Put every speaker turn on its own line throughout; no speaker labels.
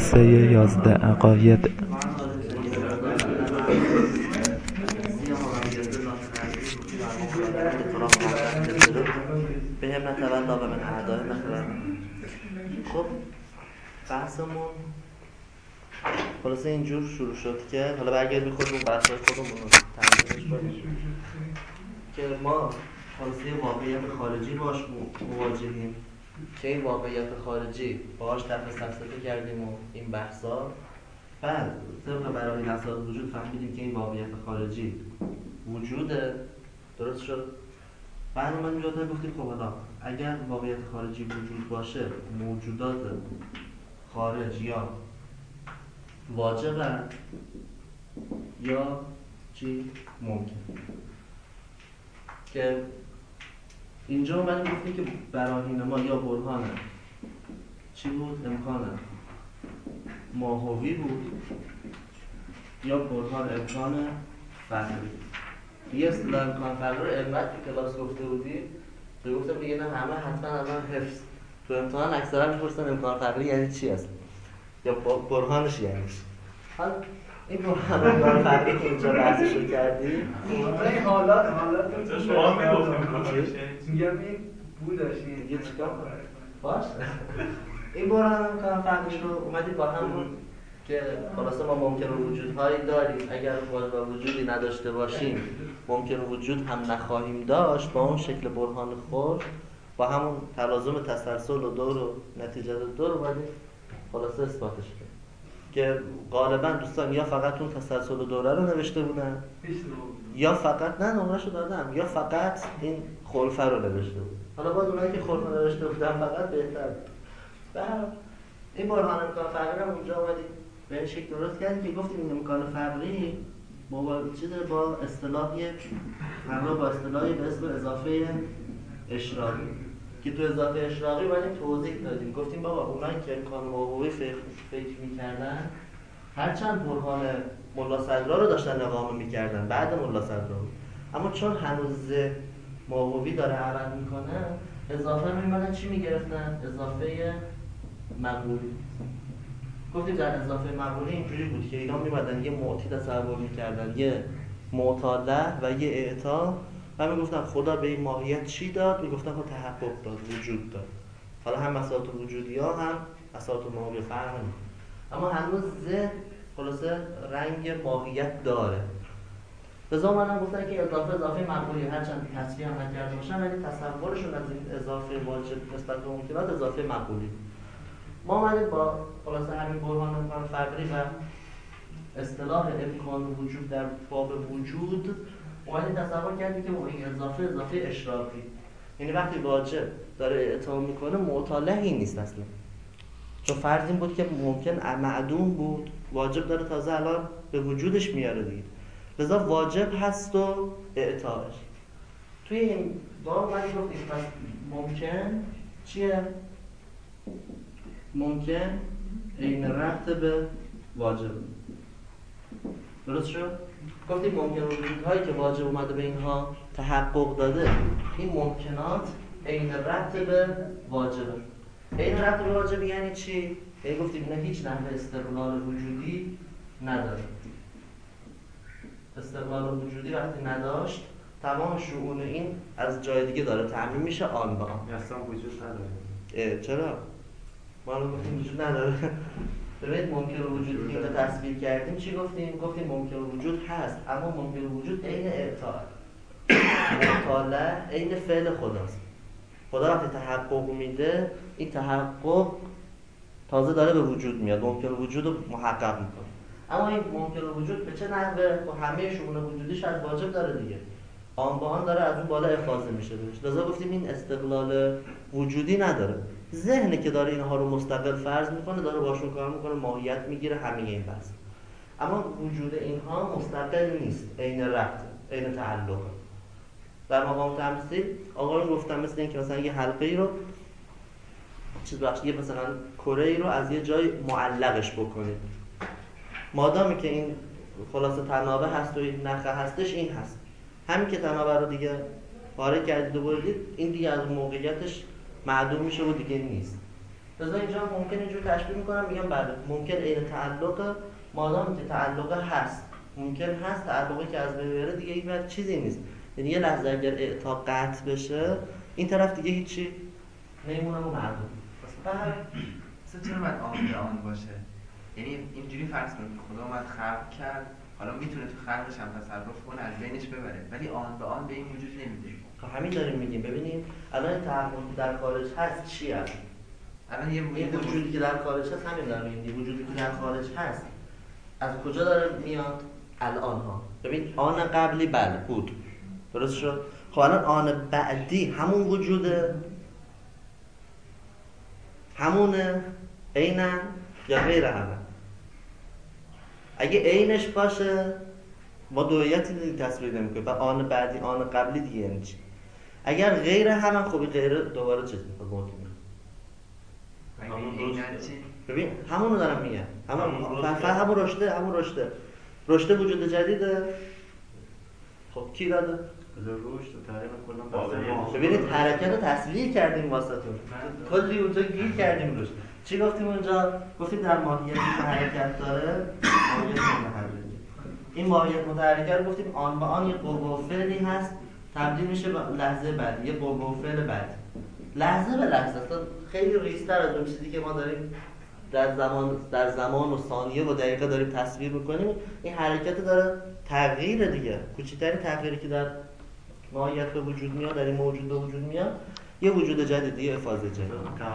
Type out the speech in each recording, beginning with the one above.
جلسه 11 عقاید.
به هم نتولا به من اعدای مثلا. خب بحثمون خلاصه اینجور شروع شد که حالا برگردیم خودمون بحث‌های خودمون رو تمرینش کنیم که ما خلاصه واقعیت خارجی باش مواجهیم که این واقعیت خارجی باهاش طرح فلسفه کردیم و این بحثا بعد طبق براهین اساس وجود فهمیدیم که این واقعیت خارجی وجوده. درست شد؟ بعد اومدیم جدا گفتیم خب حالا اگر واقعیت خارجی وجود باشه موجودات خارج یا واجبه یا چی ممکن، که اینجا اومدیم گفتیم که براهین ما یا برهان چی بود؟ امکان ماهوی بود یا برهان امکان فقری. یه اصطلاح امکان فقری رو علمت تو کلاس گفته بودی تو گفتم دیگه نه همه حتما الان حفظ تو امتحان اکثرا میپرسن امکان فقری یعنی چی است یا برهانش یعنی چی. حالا این برهان امکان فقری که اینجا بحثش رو کردی
این حالات
شما میگفتیم
میگم این بودش
دیگه چیکار کنم؟ باش این برهان امکان فقری رو اومدیم با همون که خلاصه ما ممکن وجودهایی داریم اگر وجودی نداشته باشیم ممکن وجود هم نخواهیم داشت با اون شکل برهان خود با همون تلازم تسلسل و دور و نتیجه دور اومدیم خلاصه اثباتش کنیم که غالبا دوستان یا فقط اون تسلسل و دوره رو نوشته بودن یا فقط نه نمره‌شو دادم یا فقط این خلفه رو نوشته بود. حالا باز اونایی که خلفه نوشته بودن فقط بهتر بود. این برهان امکان فقری هم اونجا اومدیم به این شکل درست کردیم که گفتیم این امکان فقری با اصطلاحی همراه با اصطلاحی به اسم اضافه اشراقی که تو اضافه اشراقی اومدیم توضیح دادیم. گفتیم بابا اونایی که امکان موضوعی فکر می‌کردن هرچند برهان ملا صدرا رو داشتن اقامه می‌کردن بعد ملا صدرا، اما چون هنوز موضوعی داره عمل می‌کنه اضافه می‌مدن چی می‌گرفتن؟ اضافه مقبولی. گفتیم در اضافه مقبولی اینجوری بود که اینا می‌مدن یه معطی تصور می‌کردن یه معطاله و یه اعطا و میگفتن خدا به این ماهیت چی داد؟ میگفتن خدا تحقق داد، وجود داد. حالا هم مسائل وجودی ها هم مسائل ماهوی فرق نمی‌کنه، اما هنوز ذهن خلاصه رنگ ماهیت داره. لذا اومدن گفتن که اضافه مقبولی هرچند تصریح هم نکرده باشن ولی تصورشون از این اضافه واجب نسبت به ممکنات اضافه مقبولی. ما اومدیم با خلاصه همین برهان امکان فقری و اصطلاح امکان وجود در باب وجود اومدیم تصور کردیم که این اضافه اشراقی، یعنی وقتی واجب داره اعطا میکنه معطلهی نیست اصلا، چون فرض این بود که ممکن معدوم بود واجب داره تازه الان به وجودش میاره دیگه، لذا واجب هست و اعطاش. توی این باب اومدیم گفتیم پس ممکن چیه؟ ممکن این ربط به واجب. درست شد؟ گفتیم ممکن وجودهایی که واجب اومده به اینها تحقق داده این ممکنات این ربط به واجبه. این ربط به واجب یعنی چی؟ یعنی گفتیم نه هیچ نحوه استقلال وجودی نداره. استقلال وجودی وقتی نداشت تمام شؤون این از جای دیگه داره تعمیم میشه آن به آن.
اصلا وجود نداره.
چرا؟ ما الان گفتیم وجود نداره. ببینید ممکن وجود که تصویر کردیم چی گفتیم؟ گفتیم ممکن وجود هست اما ممکن وجود عین اعطا، معطله عین فعل خداست. خدا وقتی تحقق میده این تحقق تازه داره به وجود میاد، ممکن وجود رو محقق میکنه. اما این ممکن وجود به چه نحوه؟ با همه شؤون وجودیش از واجب داره دیگه، آن با آن داره از اون بالا افاضه میشه بهش. لذا گفتیم این استقلال وجودی نداره. ذهنی که داره اینها رو مستقل فرض میکنه داره باشون کار میکنه، ماهیت میگیره، همه این بس. اما وجود اینها مستقل نیست، عین ربط، عین تعلق. در مقام تمثیل آقایون گفتم مثل این که مثلا یه حلقه ای رو یه مثلا کره ای رو از یه جای معلقش بکنید، مادامی که این خلاصه تنابه هست و این نخه هستش این هست، همین که تنابه رو دیگه پاره کردید و بردید این دیگه از موقعیتش معدوم میشه و دیگه نیست. لذا اینجا ممکن اینجور تشبیه میکنم میگم بله ممکن عین تعلق مادام که تعلق هست ممکن هست تعلقی که از بین بره دیگه این وقت چیزی نیست. یعنی یه لحظه اگر اعطا قطع بشه این طرف دیگه هیچی نمیمونه و معلوم.
اصلا چرا باید آن به آن باشه؟ یعنی اینجوری فرض کنید که خدا اومد خلق کرد، حالا میتونه تو خلقش هم تصرف کنه از بینش ببره، ولی آن به آن به این وجود نمیده.
خب همین داریم میگیم. ببینیم الان تعلق در خارج هست چی هست؟
الان یه
وجودی که در خارج هست همین داریم میگیم. وجودی که در خارج هست از کجا داره میاد؟ الان ها. ببین آن قبلی بله بود درست شد. خب الان آن بعدی همون وجوده، همونه، عینن یا غیر همه. اگه عینش باشه ما دویتی دیگه تصویر نمیکنیم. و آن بعدی آن قبلی دیگه یعنی چی؟ اگر غیر همه خب غیر دوباره چیز میخواد موضوع ببین همونو دارم میگم. همون رشته وجود جدیده. خب کی داده؟
رشد و تغییر کلا
ببینید حرکت رو تصویر کردیم واسهتون. کلی اونجا گیر کردیم روش. چی گفتیم اونجا؟ گفتیم در ماهیتی که حرکت داره ماهیت متحرکه. این ماهیت متحرکه رو گفتیم آن به آن یه قوه و فعلی هست تبدیل میشه به لحظه بعدی، یه قوه و فعل بعدی. لحظه به لحظه اصلا خیلی ریزتر از اون چیزی که ما داریم در زمان و ثانیه و دقیقه داریم تصویر میکنیم. این حرکت داره تغییر دیگه. کوچکترین تغییری که در ماهیت به وجود میاد، در این موجود به وجود میاد، یه وجود جدید، یه افاضه جدید.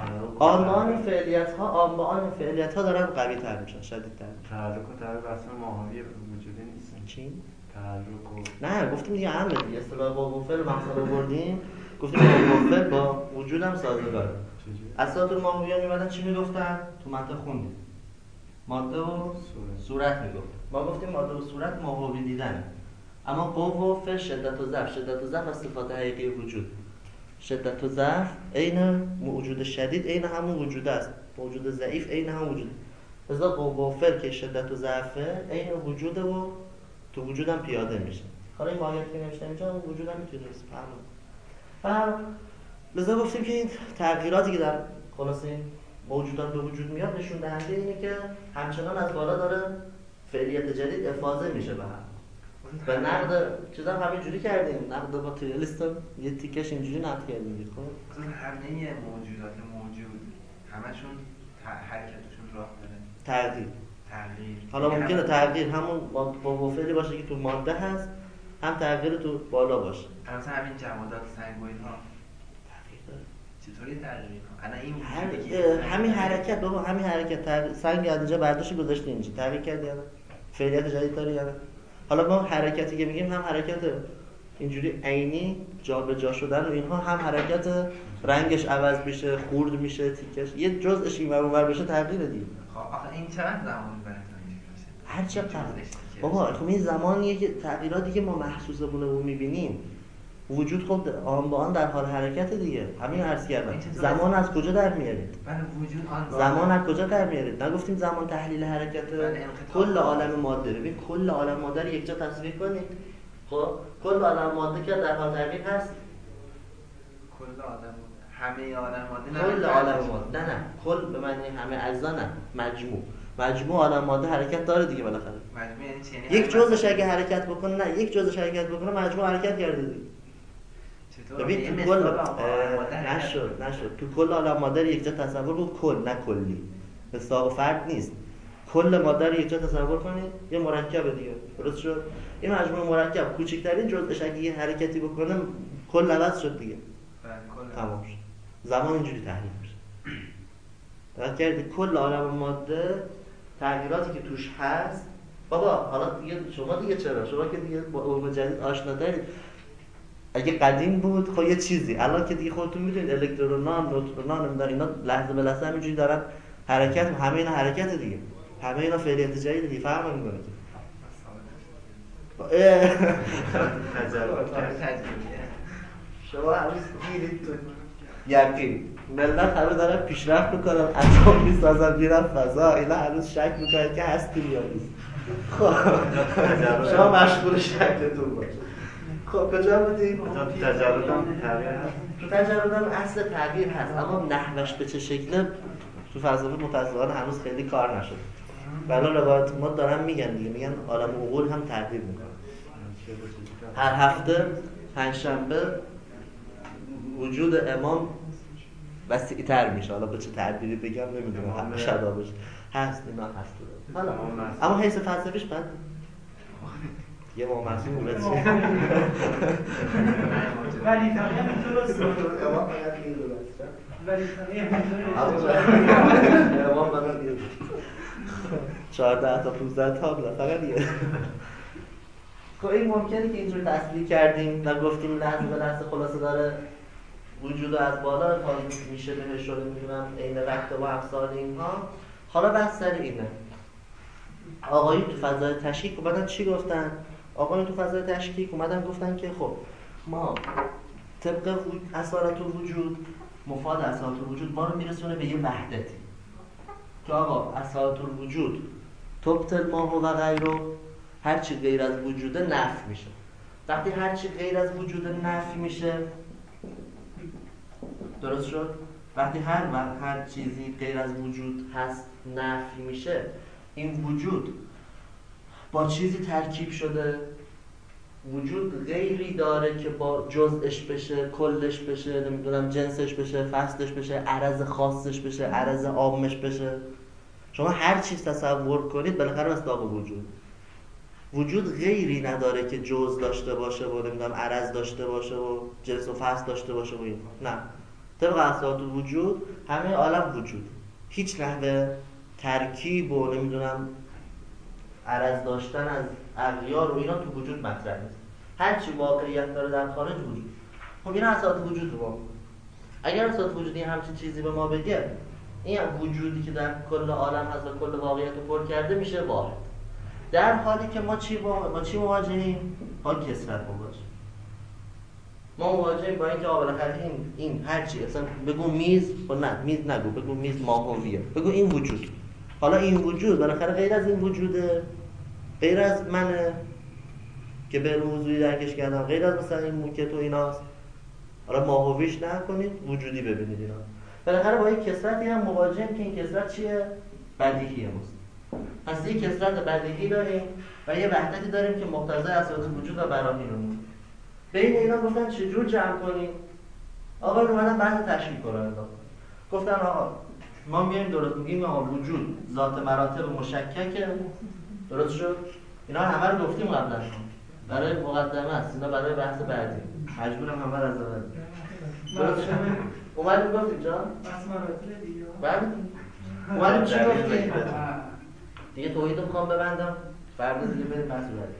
آن فعالیت ها دارن قوی تر میشن، شدید تر میشن.
تعلق و تعلق اصلا ماهوی وجودی نیست.
چی؟
تعلق
نه گفتیم دیگه عامه دیگه. اصطلاح قوه فعل مثلا بردیم گفتیم قوه فعل با وجودم سازگاره. اساطیر ماهویان میمدن چی میگفتن؟ تو منطق خوندیم ماده و صورت میگفت. ما گفتیم ماده و صورت ماهوی دیدن. اما قوه و فعل شدت و ضعف از صفات حقیقی وجود. شدت و ضعف عین موجود شدید عین همون وجود است. موجود ضعیف عین همون وجود. لذا قوه و فعل که شدت و ضعفه عین وجوده و تو وجودم پیاده میشه. حالا این ماهیت که نمیشه اینجا وجودم میتونه فهم. لذا گفتیم که این تغییراتی که در خلاص این موجودات به وجود میاد نشون دهنده اینه که همچنان از بالا داره فعلیت جدید افاضه میشه به هم. و نقد چیزا همینجوری کردیم. نقد ماتریالیست یه تیکش اینجوری نقد کردیم. خب
اصلا همه موجودات موجود همشون حرکتشون راه داره. تغییر.
حالا ممکنه تغییر همون با فعلی باشه که تو ماده هست، هم تغییر تو بالا باشه.
مثلا همین جمادات سنگ و اینها تغییر داره. چطوری تغییر کنه؟ الان این
همین حرکت سنگ از اینجا برداشت گذاشته اینجا تغییر کرد یا نه؟ فعلیت جدید داره یا نه؟ حالا ما حرکتی که میگیم هم حرکت اینجوری عینی جابجا شدن و اینها، هم حرکت رنگش عوض میشه، خورد میشه، تیکش یه جزءش این ور بشه تغییر دیگه.
خب آخه این چقدر زمان میبره تا اینجوری بشه؟
هر چقدر بابا خب این زمانیه که تغییراتی که ما محسوسمونه و میبینیم وجود خود آن با آن در حال حرکت دیگه. همین عرض کردم. زمان از کجا در میارید؟
وجود آن
زمان از کجا در میارید؟ نگفتیم زمان تحلیل حرکت کل عالم ماده. ببین کل عالم ماده رو یک جا تصویر کنید. خب کل عالم ماده که در حال تغییر هست.
کل عالم همه عالم ماده
کل عالم ماده نه کل به معنی همه اجزا نه، مجموع عالم ماده حرکت داره دیگه بالاخره.
مجموع یعنی چی؟
یک جزءش اگه حرکت بکنه نه یک جزءش حرکت بکنه مجموع حرکت کرده دیگه. ببین تو کل نشد تو کل عالم ماده یک جا تصور کن، کل نه کلی، مثال فرد نیست. کل ماده رو یک جا تصور کنید یه مرکب دیگه، درست شد؟ این مجموعه مرکب کوچکترین جزءش اگه یه حرکتی بکنه کل عوض شد دیگه. تمام شد. زمان اینجوری تحلیل میشه. درست کردید؟ کل عالم ماده تغییراتی که توش هست بابا حالا دیگه شما دیگه چرا؟ شما که دیگه با علوم جدید آشنا دارید. اگه قدیم بود خب یه چیزی، الان که دیگه خودتون میدونید الکترونان، نوترونان نمیدونن اینا لحظه به لحظه همینجوری دارن حرکت، همه اینا حرکت دیگه، همه اینا فعالیت جدید دیگه. فهم میکنه شما هنوز گیرید تو یقین. ملت هنوز دارن پیشرفت میکنن، اتم میسازن میرن فضا، اینا هنوز شک میکنن که هستی یا نیست. خب شما مشغول شکلتون باشه. خب کجا بودیم؟
تجرد هم تغییر هست.
تو تجرد هم اصل تغییر هست، اما نحوش به چه شکله تو فلسفه متأسفانه هنوز خیلی کار نشده. برای روایت ما دارن میگن دیگه، میگن عالم عقول هم تغییر میکنه. هر هفته پنجشنبه وجود امام وسیع‌تر میشه. حالا به چه تعبیری بگم نمیدونم، همه شبابش هست، اینا هست. حالا اما حیث فلسفیش بعد یه ما معصوم بچه
ولی تقییم درست
امام فقط این رو بسته
ولی تقییم درست
امام فقط یه 14 تا 15 تا فقط یه. خب این ممکنه که اینجور تصویر کردیم و گفتیم لحظه به لحظه خلاصه داره وجود از بالا حالی میشه بهش رو میدونم این رکت و افسار اینها. حالا بحث سر اینه. آقایی تو فضای تشکیک اومدن چی گفتن؟ آقایون تو فضای تشکیک اومدن گفتن که خب ما طبق اصالت الوجود، مفاد اصالت الوجود ما رو میرسونه به یه وحدتی که آقا اصالت الوجود تبطل ما و غیره، هرچی غیر از وجود نفی میشه. وقتی هرچی غیر از وجود نفی میشه، درست شد؟ وقتی هر چیزی غیر از وجود هست نفی میشه، این وجود با چیزی ترکیب شده. وجود غیری داره که با جزءش بشه، کلش بشه، نمیدونم جنسش بشه، فصلش بشه، عرض خاصش بشه، عرض عامش بشه. شما هر چیز تصور کنید بالاخره مصداق وجود غیری نداره که جزء داشته باشه و نمیدونم عرض داشته باشه و جنس و فصل داشته باشه و این. نه، طبق اصالت الوجود همه عالم وجود، هیچ نحوه ترکیب و نمیدونم عرض داشتن از اغیار و اینا تو وجود مطرح نیست. هرچی واقعیت داره در خارج وجود. خب این اصالت وجود رو اگر اصالت وجودی همچین چیزی به ما بگه، این وجودی که در کل عالم هست و کل واقعیت رو پر کرده میشه واحد. در حالی که ما چی مواجهیم؟ با کثرت مواجهیم. ما مواجهیم با اینکه بالاخره این هرچی اصلا بگو میز و نه میز نگو، بگو میز ماهویه، بگو این وجود. حالا این وجود بالاخره غیر از این وجوده، غیر از منه که به موضوعی درکش کردم، غیر از مثلا این موکت و ایناست. حالا ماهویش نکنید، وجودی ببینید اینا. بالاخره با یک کثرتی هم مواجهیم که این کثرت چیه؟ بدیهیه ماست. پس یک کثرت بدیهی داریم و یه وحدتی داریم که مقتضای اصالت وجود و براهینمون. بین اینا گفتن چجور جمع کنیم؟ آقا اومدن بحث تشکیل کنن. گفتن آقا ما میایم درست میگیم آقا وجود ذات مراتب مشککه، درست شد؟ اینا همه رو گفتیم قبلا، برای مقدمه است، اینا برای بحث بعدی مجبورم همه رو از اول. درست شد؟ اومدیم گفتیم جان؟
بحث مراتب دیگه.
بعد اومدیم چی گفتیم؟ دیگه توحید رو میخوام ببندم، فردا دیگه بریم بحث بعدی.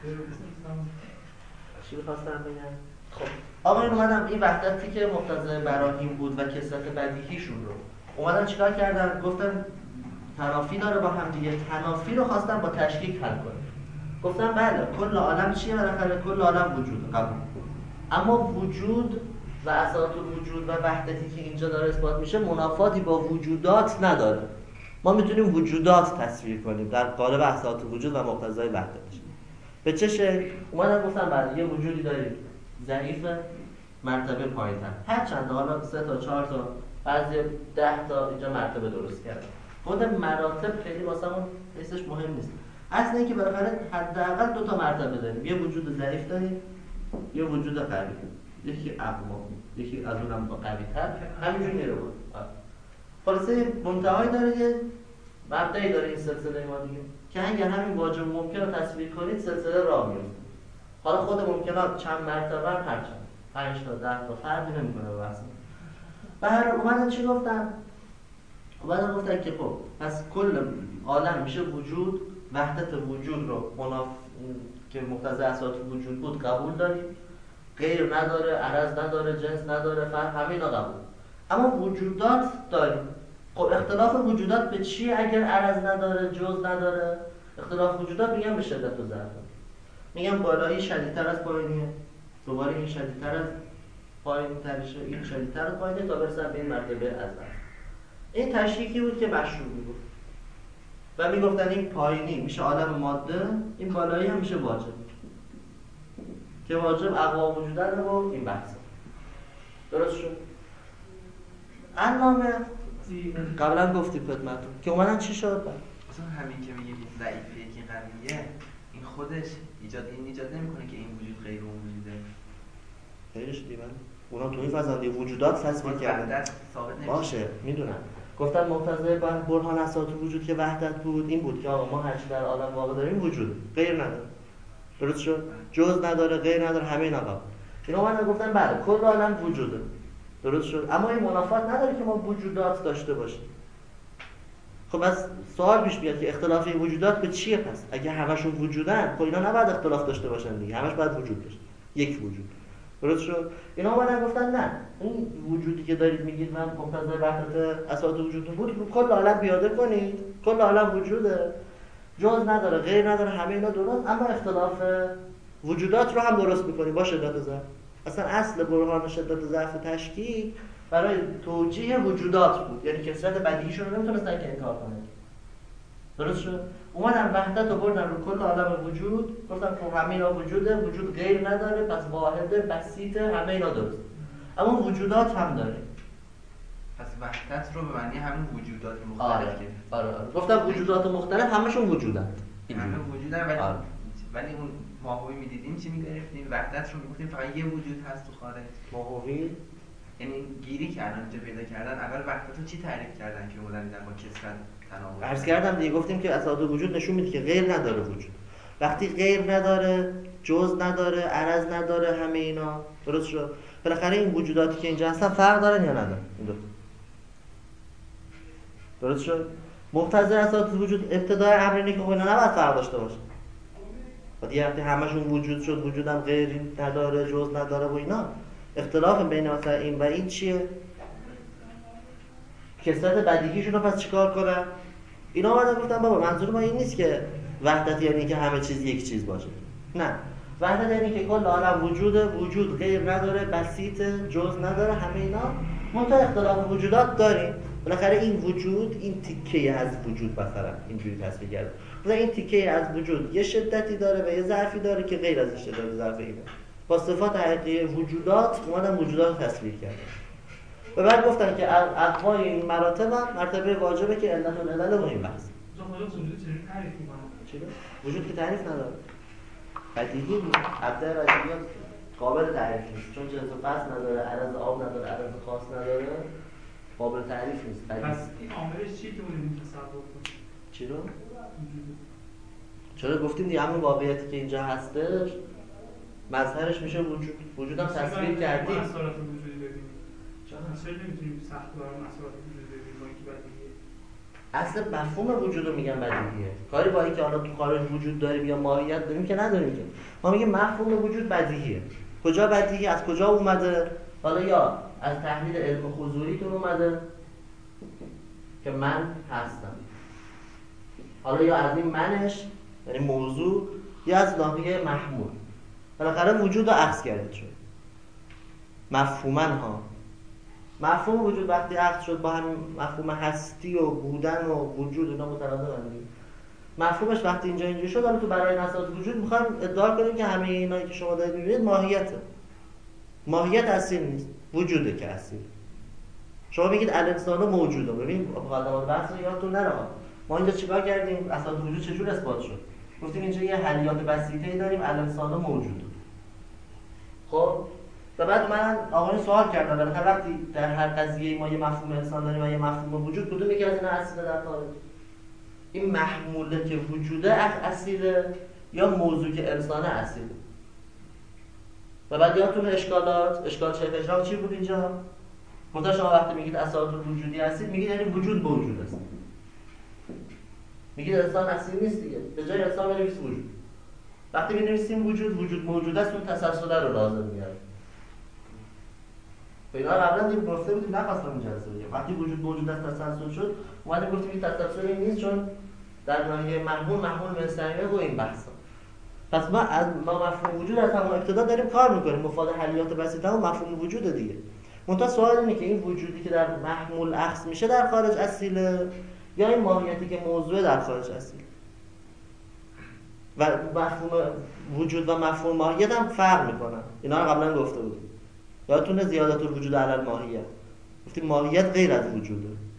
چی می‌خواستم بگم؟ خب آقا این اومدم این وحدتی که مقتضای براهین بود و کثرت بدیهیشون رو اومدن چیکار کردن؟ گفتن تنافی داره با هم دیگه. تنافی رو خواستن با تشکیک حل کنن. گفتن بله کل عالم چیه؟ بالاخره کل عالم وجود، قبول. اما وجود و اصالت الوجود و وحدتی که اینجا داره اثبات میشه منافاتی با وجودات نداره. ما میتونیم وجودات تصویر کنیم در قالب اصالت الوجود و مقتضای وحدتش. به چه شکل؟ اومدن گفتن بله یه وجودی داریم ضعیف، مرتبه پایین‌تر، هر چند حالا 3 تا 4 تا بعضی 10 تا اینجا مرتبه درست کردن. خود مراتب خیلی واسمون حسش مهم نیست. اصلا اینکه بالاخره حداقل 2 تا مرتبه داریم. یه وجود ضعیف داریم، یه وجود قوی. یکی اقوا، یکی از اونم قوی‌تر، همینجوری میره بود. خلاصه منتهایی داره، یه مبدأی داره این سلسله ما دیگه که اگر همین واجب ممکن رو تصویر کنید سلسله راه میفته. حالا خود ممکنات چند مرتبه هم هر چند 5 تا 10 تا فرقی نمیکنه به بحث. و هر اومدن چی گفتن؟ اومدن گفتن که خب پس کل عالم میشه وجود، وحدت وجود رو که مقتضای اصالت وجود بود قبول داریم، غیر نداره، عرض نداره، جنس نداره، فرق همینا قبول. اما وجودات داریم. خب اختلاف وجودات به چیه اگر عرض نداره، جز نداره؟ اختلاف وجودات میگن به شدت و ضعف. میگن بالایی شدیدتر از پایینیه، دوباره این شدیدتر از پایین‌ترشه، این شدیدتر از پایینه تا برسن به این مرتبه از ضعف. این تشریکی بود که مشروع میگفت و میگفتن این پایینی میشه عالم ماده، این بالایی هم میشه واجب که واجب اقوا وجودن و این بحثه. درست شد؟ علامه
چی؟
قبلا گفتیم خدمتتون که اومدن چی شد؟
اصلا همین که میگیم این ضعیفه یکی قویه، این خودش ایجاد نمیکنه که این وجود غیر اون وجوده.
غیرش دیگه اونا تو این فضای وجودات تصویر کردن. باشه میدونم. گفتن مقتضای برهان اساس وجود که وحدت بود این بود که آقا ما هر چی در عالم واقع داریم وجوده، غیر نداره. درست شد؟ جز نداره، غیر نداره، همه این آقا. اینا اومدن گفتن بله کل عالم وجوده. درست شد؟ اما این منافات نداره که ما وجودات داشته باشیم. خب از سوال پیش میاد که اختلاف این وجودات به چیه پس؟ اگه همشون وجودن، خب اینا نباید اختلاف داشته باشن دیگه. همش باید وجود داشته. یک وجود. درست شد؟ اینا اومدن گفتن نه، این وجودی که دارید میگید من مقتضای وحدت اساس وجود بود، رو کل عالم پیاده کنید. کل عالم وجوده. جز نداره، غیر نداره، همه اینا درست، اما اختلاف وجودات رو هم درست می‌کنید با شدت ضعف. اصلا اصل برهان شدت ضعف تشکیک برای توجیه وجودات بود، یعنی کثرت بدیهیشون رو نمیتونستن که انکار کنن. درست شد؟ اومدن وحدت رو بردن رو کل عالم وجود، گفتن که همه اینا وجوده، وجود غیر نداره، پس واحده، بسیطه، همه اینا درست. اما وجودات هم داره.
پس وحدت رو به معنی همین وجودات مختلف که
آره. گفتم وجودات مختلف همشون وجودن.
همه وجودن ولی اون ماهوی میدیدیم چی میگرفتیم؟ وحدت رو میگفتیم فقط یه وجود هست تو خارج.
ماهوی
یعنی گیری که الان اینجا پیدا کردن، اول وحدت رو چی تعریف کردن که اومدن دیدن با کثرت تناقض؟
عرض کردم دیگه، گفتیم که اساس وجود نشون میده که غیر نداره وجود. وقتی غیر نداره، جز نداره، عرض نداره، همه اینا درست شد. بالاخره این وجوداتی که اینجا هستن فرق دارن یا ندارن؟ این دو درست شد. مقتضای اساس وجود ابتدای امر اینه که اینا نباید فرق داشته باشه. بعد وقتی همشون وجود شد، وجودم غیر نداره، جز نداره و اینا، اختلاف بین مثلا این و این چیه؟ کثرت بدیهیشون رو پس چیکار کنن؟ اینا اومدن گفتن بابا منظور ما این نیست که وحدت یعنی که همه چیز یک چیز باشه. نه، وحدت یعنی که کل عالم وجوده، وجود غیر نداره، بسیطه، جز نداره، همه اینا. منتها اختلاف وجودات داریم. بالاخره این وجود، این تیکه از وجود مثلا اینجوری تصویر کرده. مثلا این تیکه از وجود یه شدتی داره و یه ضعفی داره که غیر از شدت ضعف اینه. با صفات حقیقی وجودات اومدن وجودات رو تصویر کردن. و بعد گفتن که اقوای این مراتب هم مرتبه واجبه که علت العلل و این بحث.
خدا وجود چجوری تعریف می‌کنه؟
چی؟ وجود که تعریف نداره. بدیهی ابدا بدیهیات قابل تعریف نیست، چون جنس و فصل نداره، عرض عام نداره، عرض خاص نداره، قابل تعریف نیست.
پس این عاملش چی که بودیم تصور کنیم؟
چی رو؟ چرا گفتیم دیگه همون واقعیتی که اینجا هستش مظهرش میشه وجود. وجودم تصویر کردیم.
اثرات وجودی ببینیم. چرا نمیتونیم سخت‌گوار اثرات وجودی ببینیم با اینکه بدیهیه؟
اصل مفهوم وجود رو میگن بدیهیه. کاری با اینکه حالا تو خارج وجود داریم یا ماهیت داریم که نداریم که. ما میگیم مفهوم وجود بدیهیه. کجا بدیهی؟ از کجا اومده؟ حالا یا از تحلیل علم حضوریتون اومده که من هستم. حالا یا از این منش یعنی موضوع، یا از ناحیه محمول. بالاخره وجود رو عکس کردید شد. مفهومن ها. مفهوم وجود وقتی عکس شد با همین مفهوم هستی و بودن و وجود اینا مترادفن دیگه. مفهومش وقتی اینجوری شد، حالا تو برای اساس وجود میخوایم ادعا کنیم که همه اینایی که شما دارید میبینید ماهیته. ماهیت اصیل نیست، وجوده که اصیل. شما میگید الانسان موجوده. ببین مقدمات بحث رو یادتون نره. ما اینجا چیکار کردیم؟ اساس وجود چجور اثبات شد؟ گفتیم اینجا یه حلیات بسیطه‌ای داریم، الانسان موجوده. خب و بعد من آقایون سوال کردم بالاخره وقتی در هر قضیه ما یه مفهوم انسان داریم و یه مفهوم وجود، کدوم یکی از اینا اصیله در خارج؟ این محموله که وجوده اصیله یا موضوع که انسانه اصیله؟ و بعد یادتون اشکال شیخ اجرام چی بود اینجا؟ گفتم شما وقتی میگید اساس وجودی اصیل، میگید یعنی وجود موجود است. میگید انسان اصیل نیست دیگه. به جای انسان بنویس وجود. وقتی می‌نویسیم وجود موجود است، اون تسلسل رو لازم میاره. اینا قبلا دیگه گفته بودیم، نخواستم این جلسه بگم. وقتی وجود موجود است تسلسل شد، اومدیم گفتیم این تسلسل نیست، چون در ناحیه محمول مستقیمه و این بحثا. پس ما از مفهوم وجود از همون ابتدا داریم کار میکنیم، مفاد حلیات بسیطه و مفهوم وجود دیگه. منتها سوال اینه که این وجودی که در محمول اخذ میشه در خارج اصیله یا این ماهیتی که موضوع در خارج اصیله؟ و مفهوم وجود و مفهوم ماهیت هم فرق میکنن. اینا رو قبلا گفته بودیم. یادتونه زیادت الوجود علی الماهیت. گفتیم ماهیت غیر از وجوده.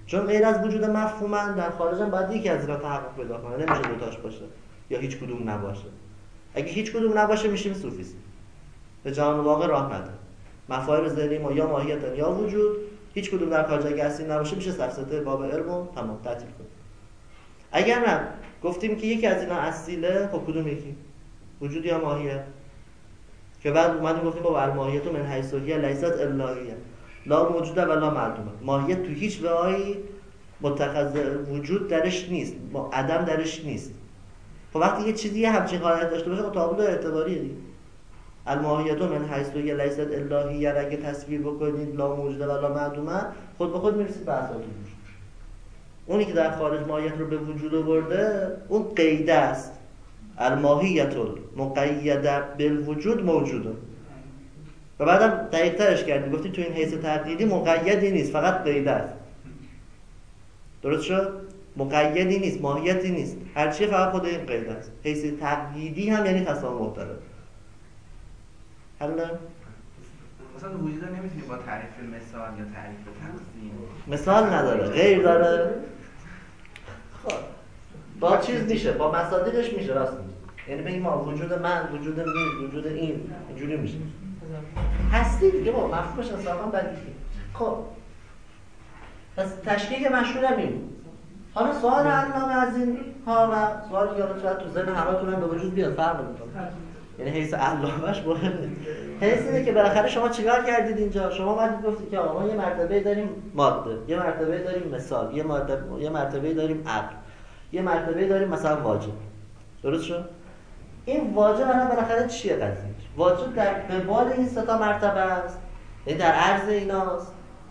چون غیر از وجود مفهومن در خارجم باید یکی از اینا تحقق پیدا کنه، نمیشه دوتاش باشه یا هیچ کدوم نباشه. اگه هیچ کدوم نباشه میشیم صوفیست، به جهان واقع راه نده. مفاهیم ذهنی ما یا ماهیتن یا وجود، هیچ کدوم در خارج اگه اصلی نباشه میشه سفسطه باب علم و تمام تعطیل کنه. اگر نه گفتیم که یکی از اینا اصیله، خب کدوم یکی؟ وجود یا ماهیت؟ که بعد اومدیم گفتیم با الماهیت من حیث هی لیست الهیه لا موجوده و لا معدومه. ماهیت تو هیچ وعایی متخذ وجود درش نیست، عدم درش نیست. خب وقتی یه چیزی یه همچین حالت داشته باشه، خب تابلو اعتباریه دیگه. الماهیت من حیث هی لیست الهیه اگه تصویر بکنید لا موجوده و لا معدومه، خود به خود میرسید به اساس وجود. اونی که در خارج ماهیت رو به وجود آورده، اون قیده است. الماهیت المقیده بالوجود موجوده. و بعدم دقیق ترش کردیم، گفتیم تو این حیث تقییدی مقیدی نیست، فقط قیده است. درست شد؟ مقیدی نیست، ماهیتی نیست، هرچی فقط خود این قیده است. حیث تقییدی هم یعنی تسامح داره. حالا
مثلا وجود نمیتونی با تعریف مثال یا تعریف تقسیم،
مثال نداره، غیر داره. خب با چیز میشه، با مصادیقش میشه، راست میشه. یعنی بگیم ما وجود من، وجود این، وجود این، اینجوری میشه. هستی دیگه با مفهومش انصافا بدیهیه. خب پس تشکیک مشهور هم این بود. حالا سوال علامه از این ها و سوالی که شاید تو ذهن همتون هم به وجود بیاد فرق نمیکنه. یعنی حیث علامه‌اش مهم نیست. حیث اینه که بالاخره شما چیکار کردید اینجا؟ شما اومدید گفتید که آقا ما یه مرتبه داریم ماده، یه مرتبه داریم مثال، یه مرتبه داریم عقل، یه مرتبه داریم مثلا واجب. درست شد؟ این واجب بالاخره چیه قضیه؟ واجب در قبال این سه تا مرتبه است، یعنی در عرض ایناست.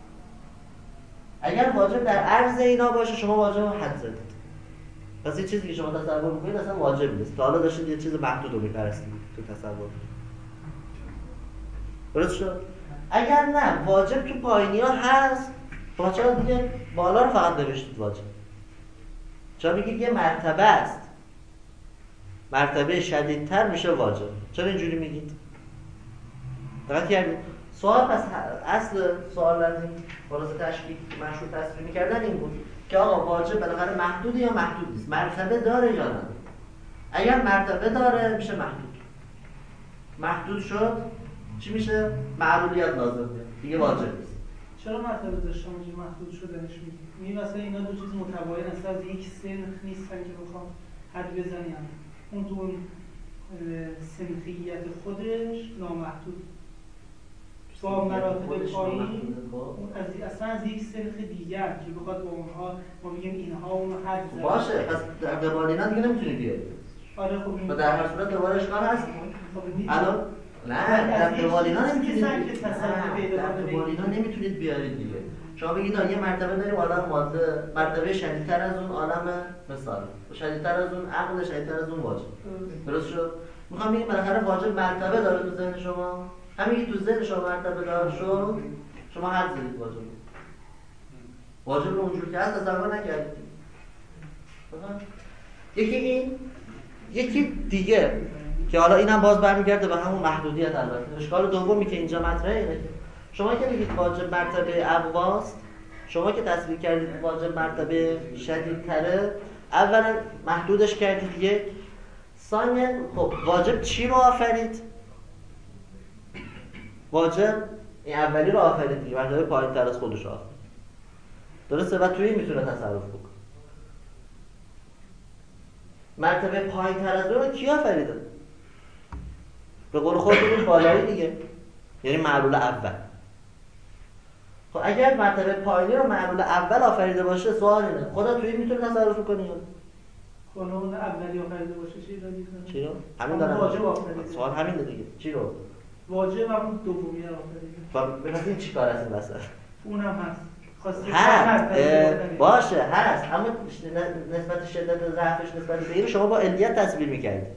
اگر واجب در عرض اینا باشه، شما واجب رو حد زدید. پس این چیزی که شما تصور می‌کنید اصلا واجب نیست. تا حالا داشتید یه چیز محدود رو می‌پرستید تو تصور. درست شد؟ اگر نه واجب تو پایینی‌ها هست، خب چرا دیگه بالا رو فقط نوشتید واجب؟ چرا میگید یه مرتبه است؟ مرتبه شدیدتر میشه واجب. چرا اینجوری میگید؟ دقت کردید؟ سوال پس اصل سوال از این خلاصه تشکیک مشروع تصویر می‌کردن این بود که آقا واجب بالاخره محدوده یا محدود نیست؟ مرتبه داره یا نه؟ اگر مرتبه داره میشه محدود. محدود شد چی میشه؟ معلولیت لازم میاد. دیگه واجب نیست.
چرا مرتبه داشته باشه محدود شدنش میگی؟ مثلا اینا دو چیز متباین هستن، از یک سنخ نیستن که بخوام حد بزنیم. اون تو سنخیت خودش نامحدود با مراتب پایین اصلا از یک سنخ دیگر که بخواد با اونها ما بگیم اینها اون حد زد
باشه. پس در قبال اینا دیگه نمیتونی بیاری.
آره خب
و در هر صورت دوباره اشکال هست. الان نه در قبال اینا نمیتونید در قبال اینا نمیتونید بیارید دیگه. شما بگید یه مرتبه داریم عالم ماده، مرتبه شدیدتر از اون عالم مثال، شدیدتر از اون عقل، شدیدتر از اون واجب. درست شد؟ میخوام بگم بالاخره واجب مرتبه داره تو ذهن شما. همین که تو ذهن شما مرتبه دار شد، شما حد زدید واجب. واجب رو اونجور که هست تصور نکردید. یکی این، یکی دیگه که حالا اینم باز برمیگرده به همون محدودیت. البته اشکال دومی که اینجا مطرحه اینه که شما که میگید واجب مرتبه اقواست، شما که تصویر کردید واجب مرتبه شدیدتره، اولا محدودش کردید یک، ثانیا خب واجب چی رو آفرید؟ واجب این اولی رو آفرید دیگه، مرتبه پایین تر از خودش آفرید. درسته؟ و توی این میتونه تصرف بکنه. مرتبه پایین تر از اون رو کی آفریده؟ به قول خودتون بالایی دیگه، یعنی معلول اول. خب اگر مرتبه پایینی رو معلول اول آفریده باشه، سوال اینه خدا توی این میتونه تصرف کنه یا
خدا اون اولی آفریده باشه چی رو میکنه؟
چی رو؟ همین دارم
واجب آفریده.
سوال همینه دیگه. چی رو؟
واجب همون دومی رو آفریده.
خب این چی کار از این وسط؟
اونم هست.
باشه هست، اما نسبت شدت ضعفش نسبت به این شما با علیت تصویر میکردید.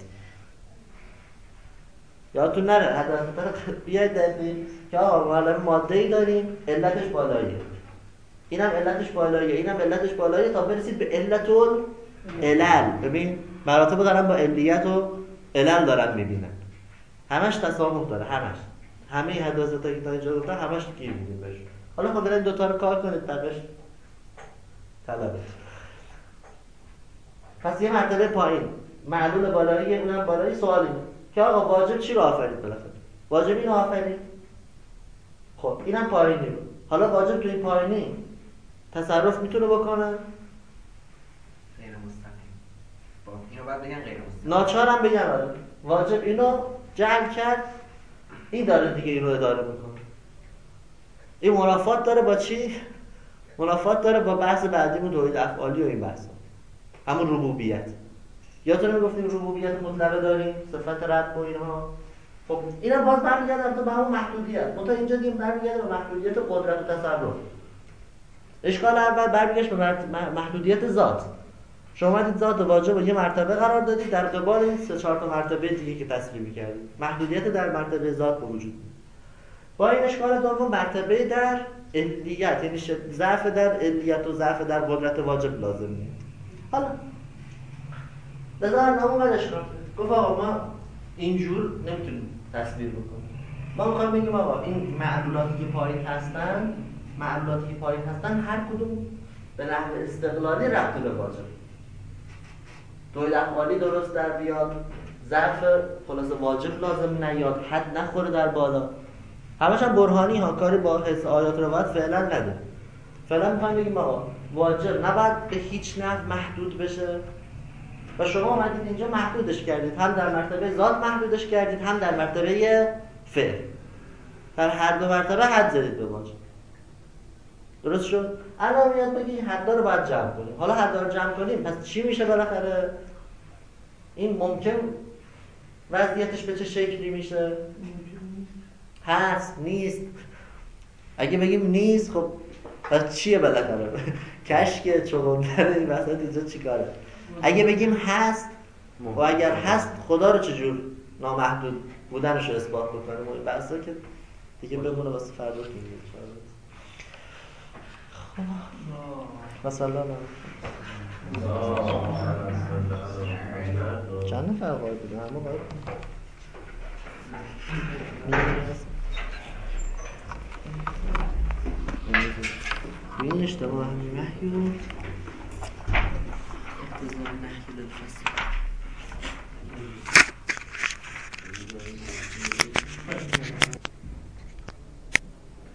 یادتون نره حداقل بیاید دقیق که آقا ماده‌ای داریم علتش بالاییه، اینم علتش بالاییه، اینم علتش بالاییه، تا برسید به علت العلل. ببین مراتب دارن با علیت و علل دارن میبینن، همش تسامح داره، همه حداثتا که تا اینجا گفتن همش گیر میدیم بهش. حالا خب برید دوتا رو کار کنید، بقیش طلبه. پس یه مرتبه پایین معلول بالایی، اونم بالایی. سوال اینه که آقا واجب چی رو آفرید بالاخره؟ واجب اینو آفرید. خب اینم پایینی رو. حالا واجب تو این پایینی تصرف میتونه بکنه؟
غیر مستقیم. اینو باید بگن غیر مستقیم.
ناچارم بگن آره. واجب اینو جعل کرد، این داره دیگه اینو اداره میکنه. این منافات داره با چی؟ منافات داره با بحث بعدیمون توحید افعالی و این بحثا. همون ربوبیت. یادتونه میگفتیم ربوبیت مطلقه داریم، صفت رب و اینها. خب اینا باز برمیگردن به همون محدودیت. منتها اینجا دیگه برمیگرده به محدودیت قدرت و تصرف. اشکال اول برمیگشت به محدودیت ذات. شما اومدید ذات واجب رو یه مرتبه قرار دادید، در قبال این 3-4 تا مرتبه دیگه که تصریح کردید محدودیت در مرتبه ذات به وجود میاد. با این اشکال دوم مرتبه در علیت، یعنی ضعف در علیت و ضعف در قدرت واجب لازم میاد. حالا بذار نامو بدش کنم. گفت آقا ما اینجور نمیتونیم تصویر بکنیم. ما میخوایم بگیم آقا این معلولاتی که پایین هستن، هر کدوم به نحو استقلالی ربط به واجب. توحید افعالی درست در بیاد، ضعف خلاص واجب لازم نیاد، حد نخوره در بالا. همش هم برهانی ها، کاری با حس آیات روایت فعلا نده. فعلا میخوایم بگیم آقا واجب نباید به هیچ نحو محدود بشه و شما اومدید اینجا محدودش کردید، هم در مرتبه ذات محدودش کردید، هم در مرتبه فعل. در هر دو مرتبه حد زدید به واجب. درست شد؟ الان میاد بگی حدا رو باید جمع کنیم. حالا حدا رو جمع کنیم پس چی میشه بالاخره؟ این ممکن وضعیتش به چه شکلی میشه؟ هست، نیست. اگه بگیم نیست خب پس چیه بالاخره؟ کشک چغندر این وسط اینجا چیکاره؟ اگه بگیم هست و اگر هست خدا رو چجور نامحدود بودنش رو اثبات بکنیم؟ این بحثا که دیگه بمونه واسه فردا که میگه. مثلا چند نفر قاید بودن؟ همه قاید بودن. این اجتماع همین وحی و اقتضاء نحی للفصل.